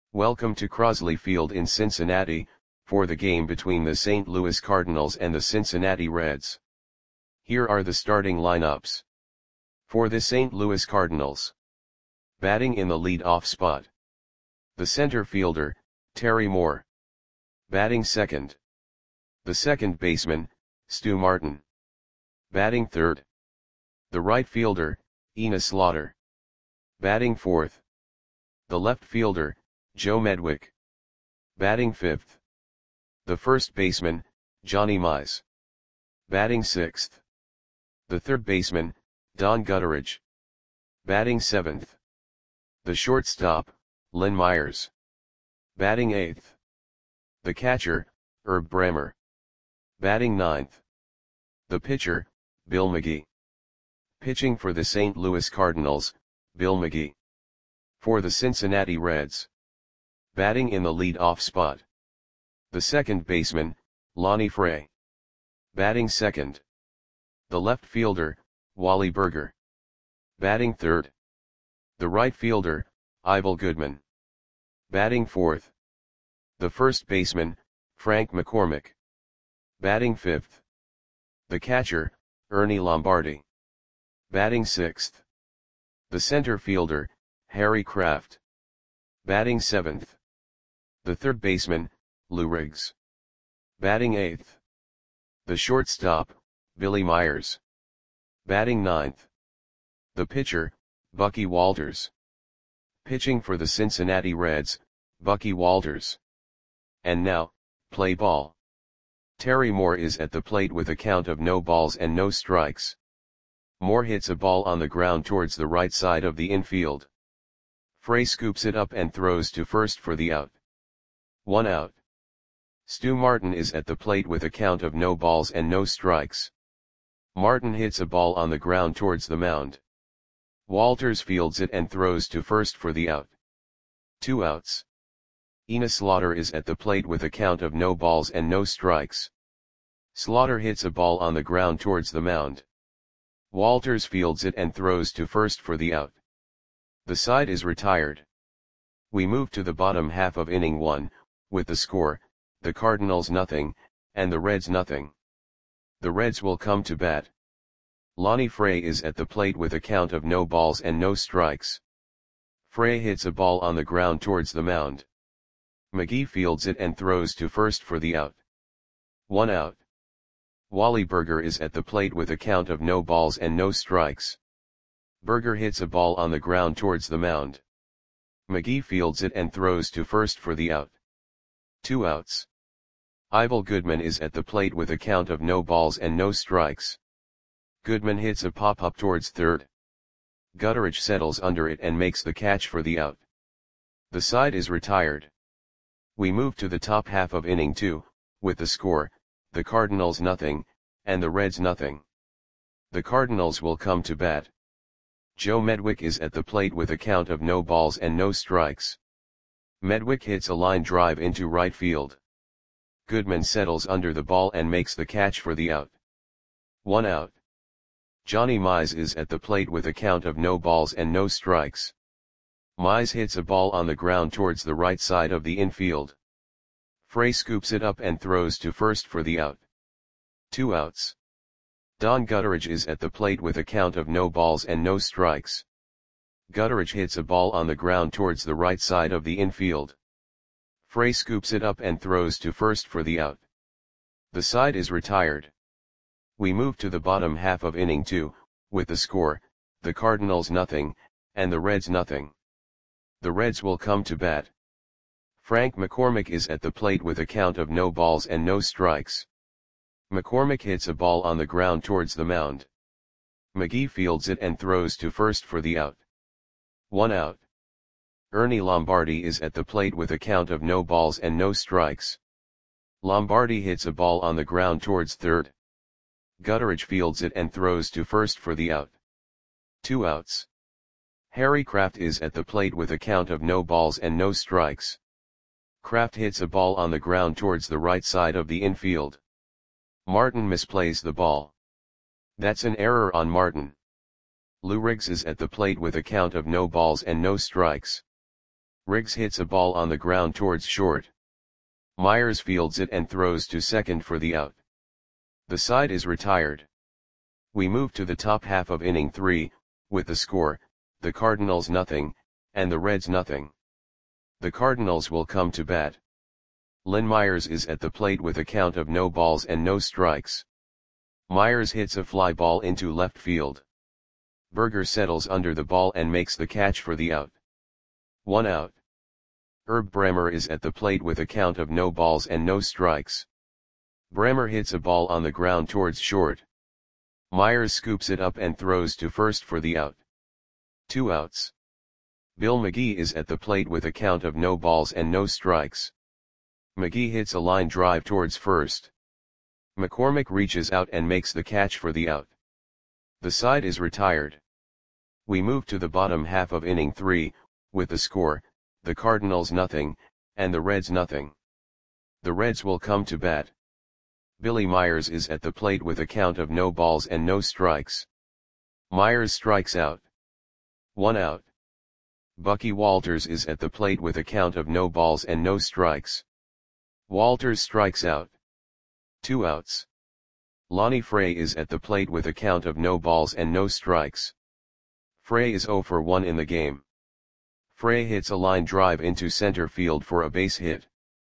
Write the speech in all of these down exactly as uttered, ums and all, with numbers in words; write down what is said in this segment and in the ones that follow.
Welcome to Crosley Field in Cincinnati, for the game between the Saint Louis Cardinals and the Cincinnati Reds. Here are the starting lineups. For the Saint Louis Cardinals. Batting in the lead-off spot. The center fielder, Terry Moore. Batting second. The second baseman, Stu Martin. Batting third. The right fielder, Enos Slaughter. Batting fourth. The left fielder, Joe Medwick. Batting fifth. The first baseman, Johnny Mize. Batting sixth. The third baseman, Don Gutteridge. Batting seventh. The shortstop, Len Myers. Batting eighth. The catcher, Herb Brammer. Batting ninth. The pitcher, Bill McGee. Pitching for the Saint Louis Cardinals, Bill McGee. For the Cincinnati Reds. Batting in the lead-off spot. The second baseman, Lonnie Fray. Batting second. The left fielder, Wally Burger. Batting third. The right fielder, Ivel Goodman. Batting fourth. The first baseman, Frank McCormick. Batting fifth. The catcher, Ernie Lombardi. Batting sixth. The center fielder, Harry Kraft. Batting seventh. The third baseman, Lou Riggs. Batting eighth. The shortstop, Billy Myers. Batting ninth. The pitcher, Bucky Walters. Pitching for the Cincinnati Reds, Bucky Walters. And now, play ball. Terry Moore is at the plate with a count of no balls and no strikes. Moore hits a ball on the ground towards the right side of the infield. Fray scoops it up and throws to first for the out. One out. Stu Martin is at the plate with a count of no balls and no strikes. Martin hits a ball on the ground towards the mound. Walters fields it and throws to first for the out. Two outs. Enos Slaughter is at the plate with a count of no balls and no strikes. Slaughter hits a ball on the ground towards the mound. Walters fields it and throws to first for the out. The side is retired. We move to the bottom half of inning one, with the score, the Cardinals nothing, and the Reds nothing. The Reds will come to bat. Lonnie Fray is at the plate with a count of no balls and no strikes. Fray hits a ball on the ground towards the mound. McGee fields it and throws to first for the out. One out. Wally Burger is at the plate with a count of no balls and no strikes. Burger hits a ball on the ground towards the mound. McGee fields it and throws to first for the out. Two outs. Ivel Goodman is at the plate with a count of no balls and no strikes. Goodman hits a pop-up towards third. Gutteridge settles under it and makes the catch for the out. The side is retired. We move to the top half of inning two, with the score, the Cardinals nothing, and the Reds nothing. The Cardinals will come to bat. Joe Medwick is at the plate with a count of no balls and no strikes. Medwick hits a line drive into right field. Goodman settles under the ball and makes the catch for the out. One out. Johnny Mize is at the plate with a count of no balls and no strikes. Mize hits a ball on the ground towards the right side of the infield. Fray scoops it up and throws to first for the out. Two outs. Don Gutteridge is at the plate with a count of no balls and no strikes. Gutteridge hits a ball on the ground towards the right side of the infield. Fray scoops it up and throws to first for the out. The side is retired. We move to the bottom half of inning two, with the score, the Cardinals nothing, and the Reds nothing. The Reds will come to bat. Frank McCormick is at the plate with a count of no balls and no strikes. McCormick hits a ball on the ground towards the mound. McGee fields it and throws to first for the out. One out. Ernie Lombardi is at the plate with a count of no balls and no strikes. Lombardi hits a ball on the ground towards third. Gutteridge fields it and throws to first for the out. Two outs. Harry Kraft is at the plate with a count of no balls and no strikes. Kraft hits a ball on the ground towards the right side of the infield. Martin misplays the ball. That's an error on Martin. Lou Riggs is at the plate with a count of no balls and no strikes. Riggs hits a ball on the ground towards short. Myers fields it and throws to second for the out. The side is retired. We move to the top half of inning three, with the score, the Cardinals nothing, and the Reds nothing. The Cardinals will come to bat. Lynn Myers is at the plate with a count of no balls and no strikes. Myers hits a fly ball into left field. Berger settles under the ball and makes the catch for the out. One out. Herb Bremer is at the plate with a count of no balls and no strikes. Bremer hits a ball on the ground towards short. Myers scoops it up and throws to first for the out. Two outs. Bill McGee is at the plate with a count of no balls and no strikes. McGee hits a line drive towards first. McCormick reaches out and makes the catch for the out. The side is retired. We move to the bottom half of inning three, with the score, the Cardinals nothing, and the Reds nothing. The Reds will come to bat. Billy Myers is at the plate with a count of no balls and no strikes. Myers strikes out. One out. Bucky Walters is at the plate with a count of no balls and no strikes. Walters strikes out. Two outs. Lonnie Frey is at the plate with a count of no balls and no strikes. Frey is zero for one in the game. Frey hits a line drive into center field for a base hit.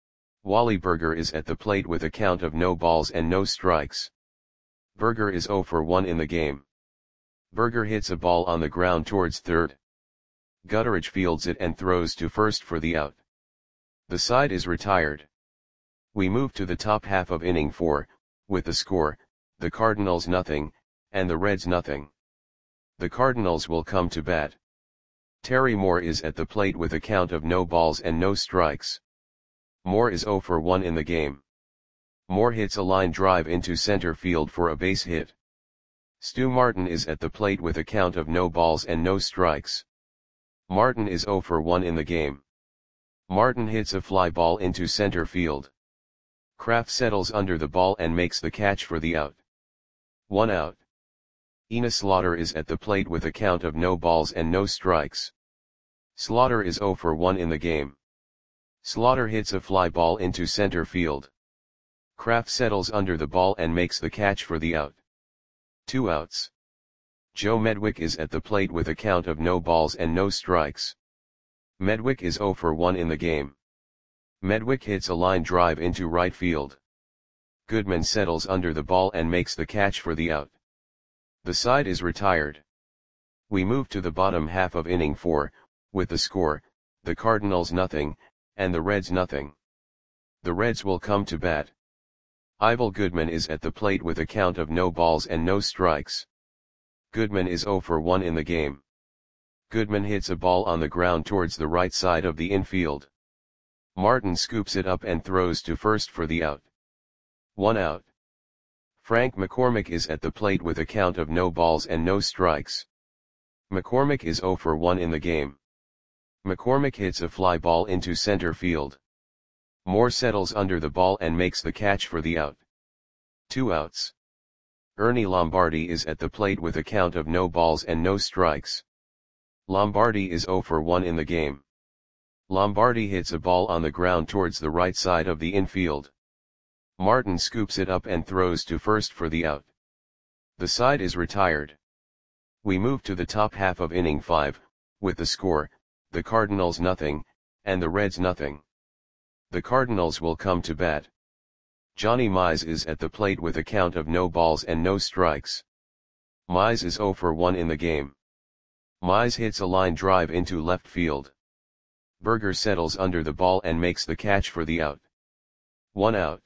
Wally Berger is at the plate with a count of no balls and no strikes. Berger is zero for one in the game. Berger hits a ball on the ground towards third. Gutteridge fields it and throws to first for the out. The side is retired. We move to the top half of inning four, with the score, the Cardinals nothing, and the Reds nothing. The Cardinals will come to bat. Terry Moore is at the plate with a count of no balls and no strikes. Moore is zero for one in the game. Moore hits a line drive into center field for a base hit. Stu Martin is at the plate with a count of no balls and no strikes. Martin is zero for one in the game. Martin hits a fly ball into center field. Kraft settles under the ball and makes the catch for the out. One out. Enos Slaughter is at the plate with a count of no balls and no strikes. Slaughter is zero for one in the game. Slaughter hits a fly ball into center field. Kraft settles under the ball and makes the catch for the out. Two outs. Joe Medwick is at the plate with a count of no balls and no strikes. Medwick is zero for one in the game. Medwick hits a line drive into right field. Goodman settles under the ball and makes the catch for the out. The side is retired. We move to the bottom half of inning four, with the score, the Cardinals nothing, and the Reds nothing. The Reds will come to bat. Ivel Goodman is at the plate with a count of no balls and no strikes. Goodman is zero for one in the game. Goodman hits a ball on the ground towards the right side of the infield. Martin scoops it up and throws to first for the out. One out. Frank McCormick is at the plate with a count of no balls and no strikes. McCormick is zero for one in the game. McCormick hits a fly ball into center field. Moore settles under the ball and makes the catch for the out. Two outs. Ernie Lombardi is at the plate with a count of no balls and no strikes. Lombardi is zero for one in the game. Lombardi hits a ball on the ground towards the right side of the infield. Martin scoops it up and throws to first for the out. The side is retired. We move to the top half of inning five, with the score, the Cardinals nothing, and the Reds nothing. The Cardinals will come to bat. Johnny Mize is at the plate with a count of no balls and no strikes. Mize is zero for one in the game. Mize hits a line drive into left field. Berger settles under the ball and makes the catch for the out. One out.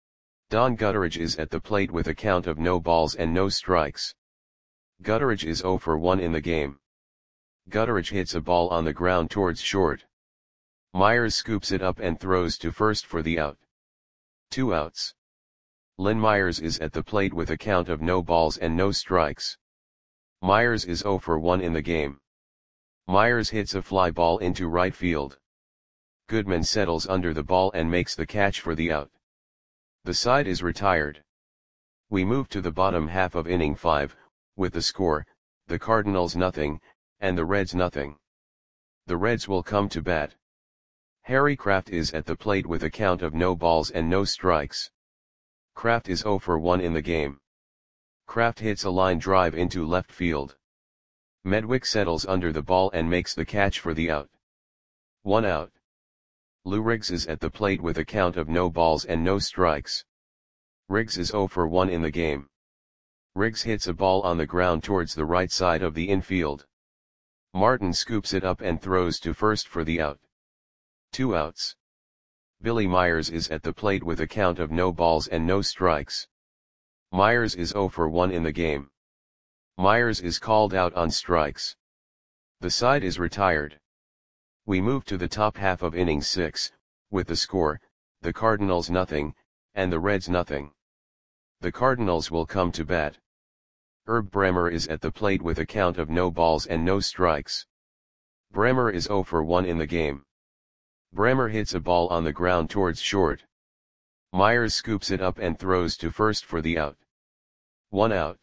Don Gutteridge is at the plate with a count of no balls and no strikes. Gutteridge is zero for one in the game. Gutteridge hits a ball on the ground towards short. Myers scoops it up and throws to first for the out. Two outs. Lynn Myers is at the plate with a count of no balls and no strikes. Myers is zero for one in the game. Myers hits a fly ball into right field. Goodman settles under the ball and makes the catch for the out. The side is retired. We move to the bottom half of inning five, with the score, the Cardinals nothing, and the Reds nothing. The Reds will come to bat. Harry Kraft is at the plate with a count of no balls and no strikes. Kraft is zero for one in the game. Kraft hits a line drive into left field. Medwick settles under the ball and makes the catch for the out. One out. Lou Riggs is at the plate with a count of no balls and no strikes. Riggs is zero for one in the game. Riggs hits a ball on the ground towards the right side of the infield. Martin scoops it up and throws to first for the out. Two outs. Billy Myers is at the plate with a count of no balls and no strikes. Myers is zero for one in the game. Myers is called out on strikes. The side is retired. We move to the top half of inning six, with the score, the Cardinals nothing, and the Reds nothing. The Cardinals will come to bat. Herb Bremer is at the plate with a count of no balls and no strikes. Bremer is zero for one in the game. Bremer hits a ball on the ground towards short. Myers scoops it up and throws to first for the out. One out.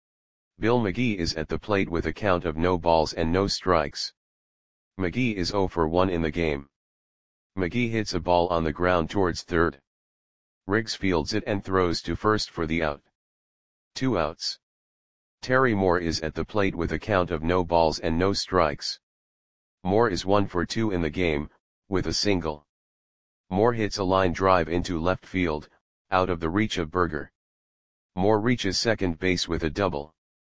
Bill McGee is at the plate with a count of no balls and no strikes. McGee is zero for one in the game. McGee hits a ball on the ground towards third. Riggs fields it and throws to first for the out. Two outs. Terry Moore is at the plate with a count of no balls and no strikes. Moore is one for two in the game, with a single. Moore hits a line drive into left field, out of the reach of Berger. Moore reaches second base with a double.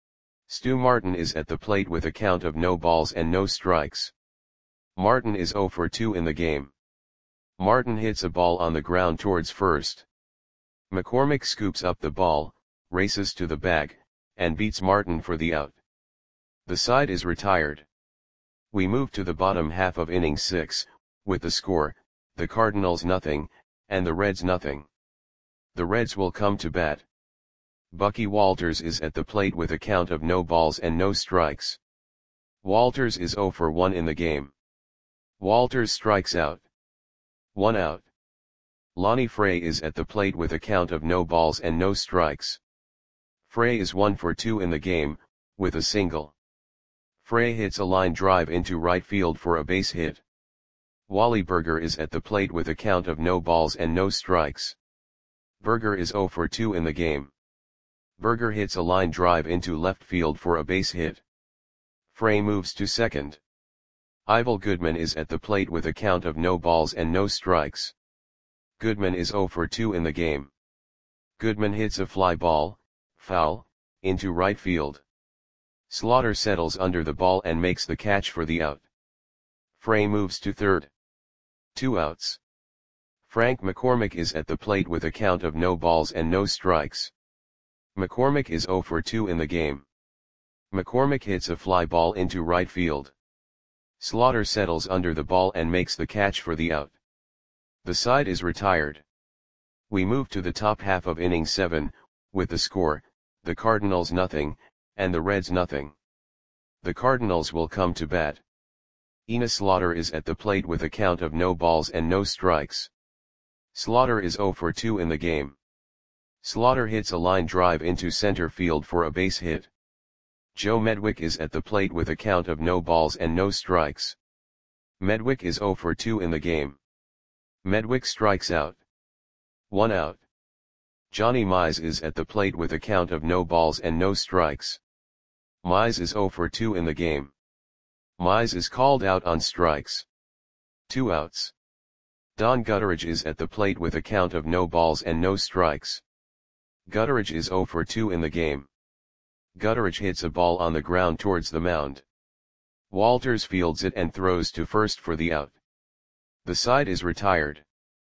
Stu Martin is at the plate with a count of no balls and no strikes. Martin is zero for two in the game. Martin hits a ball on the ground towards first. McCormick scoops up the ball, races to the bag, and beats Martin for the out. The side is retired. We move to the bottom half of inning six, with the score, the Cardinals nothing, and the Reds nothing. The Reds will come to bat. Bucky Walters is at the plate with a count of no balls and no strikes. Walters is zero for one in the game. Walters strikes out. One out. Lonnie Frey is at the plate with a count of no balls and no strikes. Frey is one for two in the game, with a single. Frey hits a line drive into right field for a base hit. Wally Berger is at the plate with a count of no balls and no strikes. Berger is zero for two in the game. Berger hits a line drive into left field for a base hit. Frey moves to second. Ivel Goodman is at the plate with a count of no balls and no strikes. Goodman is zero for two in the game. Goodman hits a fly ball, foul, into right field. Slaughter settles under the ball and makes the catch for the out. Frey moves to third. Two outs. Frank McCormick is at the plate with a count of no balls and no strikes. McCormick is zero for two in the game. McCormick hits a fly ball into right field. Slaughter settles under the ball and makes the catch for the out. The side is retired. We move to the top half of inning seven, with the score, the Cardinals nothing, and the Reds nothing. The Cardinals will come to bat. Enos Slaughter is at the plate with a count of no balls and no strikes. Slaughter is zero for two in the game. Slaughter hits a line drive into center field for a base hit. Joe Medwick is at the plate with a count of no balls and no strikes. Medwick is zero for two in the game. Medwick strikes out. One out. Johnny Mize is at the plate with a count of no balls and no strikes. Mize is zero for two in the game. Mize is called out on strikes. Two outs. Don Gutteridge is at the plate with a count of no balls and no strikes. Gutteridge is zero for two in the game. Gutteridge hits a ball on the ground towards the mound. Walters fields it and throws to first for the out. The side is retired.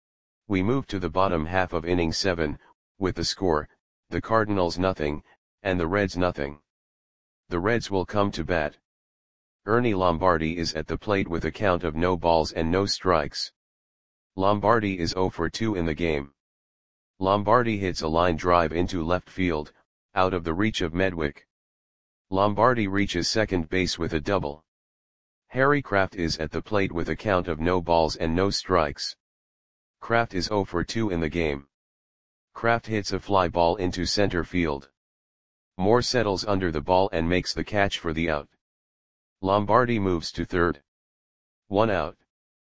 We move to the bottom half of inning seven, with the score, the Cardinals nothing, and the Reds nothing. The Reds will come to bat. Ernie Lombardi is at the plate with a count of no balls and no strikes. Lombardi is zero for two in the game. Lombardi hits a line drive into left field, out of the reach of Medwick. Lombardi reaches second base with a double. Harry Kraft is at the plate with a count of no balls and no strikes. Kraft is zero for two in the game. Kraft hits a fly ball into center field. Moore settles under the ball and makes the catch for the out. Lombardi moves to third. One out.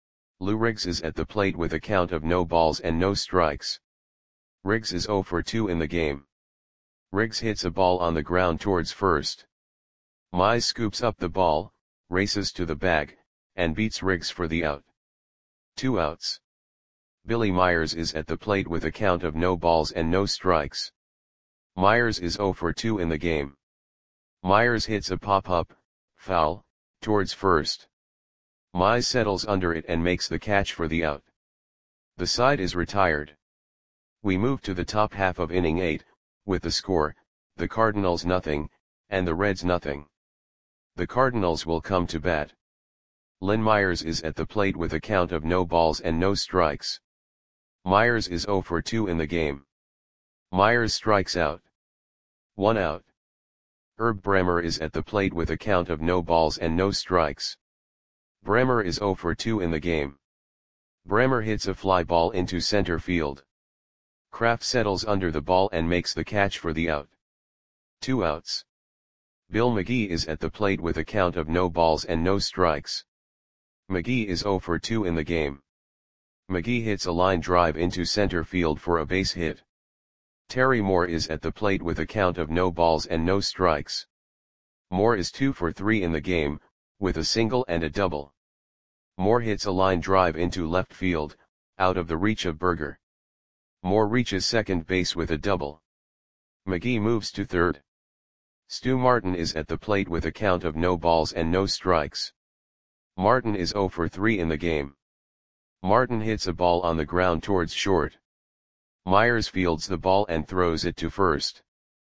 Lou Riggs is at the plate with a count of no balls and no strikes. Riggs is zero for two in the game. Riggs hits a ball on the ground towards first. Mize scoops up the ball, races to the bag, and beats Riggs for the out. Two outs. Billy Myers is at the plate with a count of no balls and no strikes. Myers is zero for two in the game. Myers hits a pop-up, foul, towards first. Mize settles under it and makes the catch for the out. The side is retired. We move to the top half of inning eight, with the score, the Cardinals nothing, and the Reds nothing. The Cardinals will come to bat. Len Myers is at the plate with a count of no balls and no strikes. Myers is zero for two in the game. Myers strikes out. One out. Herb Bremer is at the plate with a count of no balls and no strikes. Bremer is zero for two in the game. Bremer hits a fly ball into center field. Kraft settles under the ball and makes the catch for the out. Two outs. Bill McGee is at the plate with a count of no balls and no strikes. McGee is zero for two in the game. McGee hits a line drive into center field for a base hit. Terry Moore is at the plate with a count of no balls and no strikes. Moore is two for three in the game, with a single and a double. Moore hits a line drive into left field, out of the reach of Berger. Moore reaches second base with a double. McGee moves to third. Stu Martin is at the plate with a count of no balls and no strikes. Martin is zero for three in the game. Martin hits a ball on the ground towards short. Myers fields the ball and throws it to first.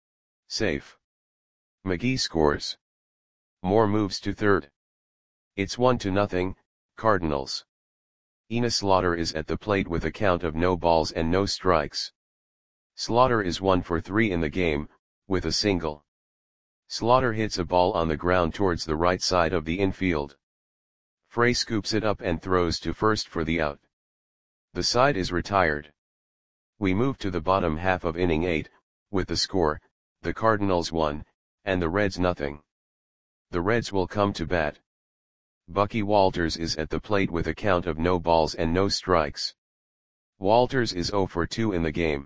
Safe. McGee scores. Moore moves to third. It's one to nothing, Cardinals. Enos Slaughter is at the plate with a count of no balls and no strikes. Slaughter is one for three in the game, with a single. Slaughter hits a ball on the ground towards the right side of the infield. Frey scoops it up and throws to first for the out. The side is retired. We move to the bottom half of inning eight, with the score, the Cardinals one, and the Reds nothing. The Reds will come to bat. Bucky Walters is at the plate with a count of no balls and no strikes. Walters is zero for two in the game.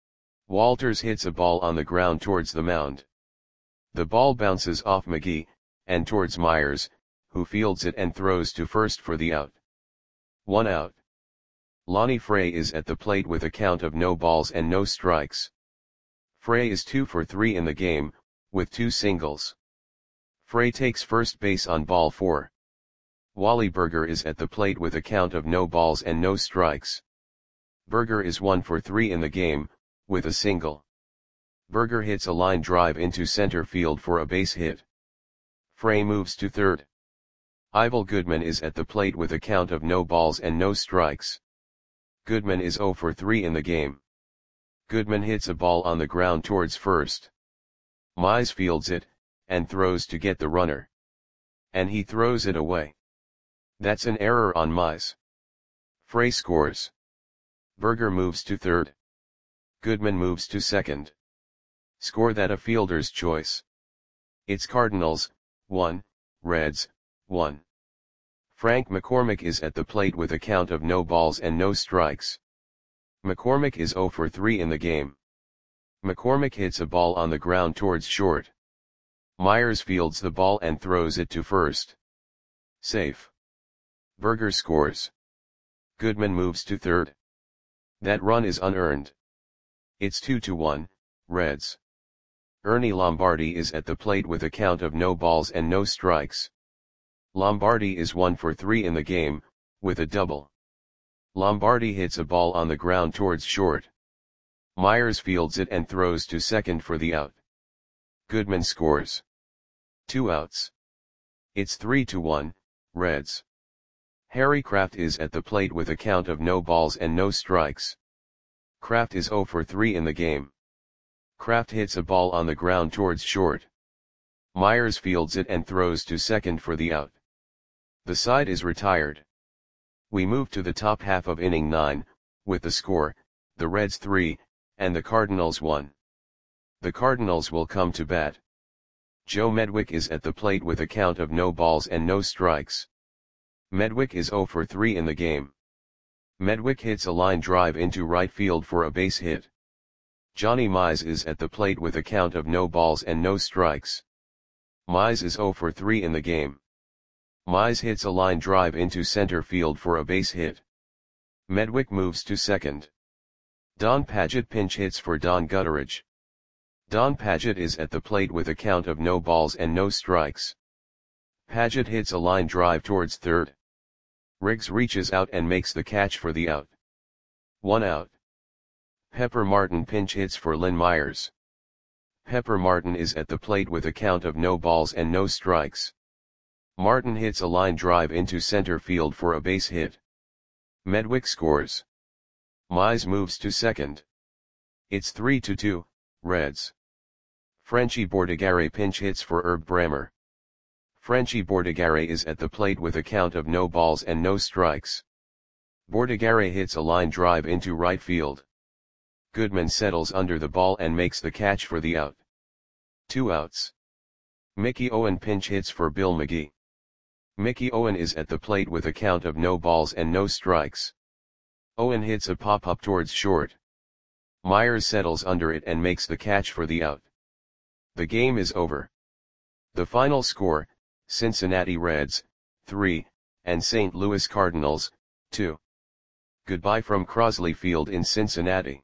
Walters hits a ball on the ground towards the mound. The ball bounces off McGee, and towards Myers, who fields it and throws to first for the out. One out. Lonnie Frey is at the plate with a count of no balls and no strikes. Frey is two for three in the game, with two singles. Frey takes first base on ball four. Wally Berger is at the plate with a count of no balls and no strikes. Berger is one for three in the game, with a single. Berger hits a line drive into center field for a base hit. Frey moves to third. Ivel Goodman is at the plate with a count of no balls and no strikes. Goodman is zero for three in the game. Goodman hits a ball on the ground towards first. Mize fields it, and throws to get the runner. And he throws it away. That's an error on Mize. Frey scores. Berger moves to third. Goodman moves to second. Score that a fielder's choice. It's Cardinals, one, Reds, one. Frank McCormick is at the plate with a count of no balls and no strikes. McCormick is zero for three in the game. McCormick hits a ball on the ground towards short. Myers fields the ball and throws it to first. Safe. Berger scores. Goodman moves to third. That run is unearned. It's two to one, Reds. Ernie Lombardi is at the plate with a count of no balls and no strikes. Lombardi is one for three in the game, with a double. Lombardi hits a ball on the ground towards short. Myers fields it and throws to second for the out. Goodman scores. Two outs. It's three to one, Reds. Harry Kraft is at the plate with a count of no balls and no strikes. Kraft is zero for three in the game. Kraft hits a ball on the ground towards short. Myers fields it and throws to second for the out. The side is retired. We move to the top half of inning nine, with the score, the Reds three, and the Cardinals one. The Cardinals will come to bat. Joe Medwick is at the plate with a count of no balls and no strikes. Medwick is zero for three in the game. Medwick hits a line drive into right field for a base hit. Johnny Mize is at the plate with a count of no balls and no strikes. Mize is zero for three in the game. Mize hits a line drive into center field for a base hit. Medwick moves to second. Don Padgett pinch hits for Don Gutteridge. Don Padgett is at the plate with a count of no balls and no strikes. Padgett hits a line drive towards third. Riggs reaches out and makes the catch for the out. One out. Pepper Martin pinch hits for Lynn Myers. Pepper Martin is at the plate with a count of no balls and no strikes. Martin hits a line drive into center field for a base hit. Medwick scores. Mize moves to second. It's three to two, Reds. Frenchie Bordigare pinch hits for Herb Brammer. Frenchie Bordigare is at the plate with a count of no balls and no strikes. Bordigare hits a line drive into right field. Goodman settles under the ball and makes the catch for the out. Two outs. Mickey Owen pinch hits for Bill McGee. Mickey Owen is at the plate with a count of no balls and no strikes. Owen hits a pop-up towards short. Myers settles under it and makes the catch for the out. The game is over. The final score, Cincinnati Reds, three, and Saint Louis Cardinals, two. Goodbye from Crosley Field in Cincinnati.